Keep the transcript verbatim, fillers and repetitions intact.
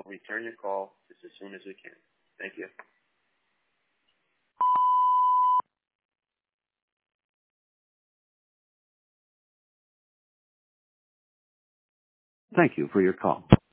return your call just as soon as we can. Thank you. Thank you for your call.